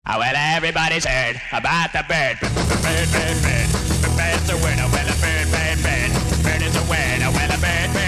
Oh, well, everybody's heard about the bird. Bird, bird, bird. Bird's a word. Oh, well, a bird, bird, bird. Bird is a word. Oh, well, a bird, bird.